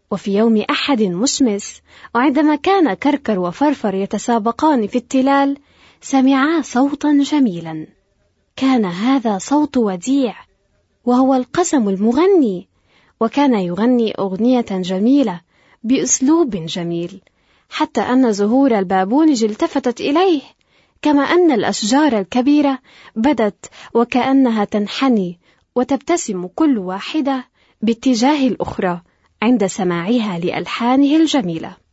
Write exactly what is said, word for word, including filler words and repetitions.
وفي يوم أحد مشمس، وعندما كان كركر وفرفر يتسابقان في التلال، سمعا صوتا جميلا. كان هذا صوت وديع، وهو القزم المغني، وكان يغني أغنية جميلة بأسلوب جميل، حتى أن زهور البابونج التفتت إليه، كما أن الأشجار الكبيرة بدت وكأنها تنحني وتبتسم كل واحدة باتجاه الأخرى عند سماعها لألحانه الجميلة.